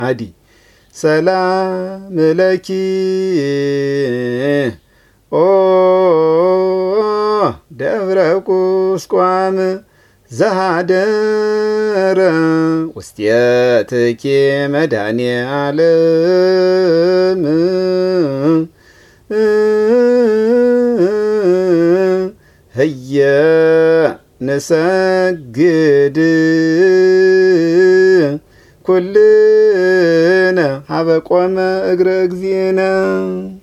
አዲ ሰላም ለኪ ኦ ደብረ ቁስቋም ዘሃደረ ውስቴትኪ መድኃኔዓለም ህየ ንሰግድ ኩልነ ሀበ ቆመ እግረ እግዚእነ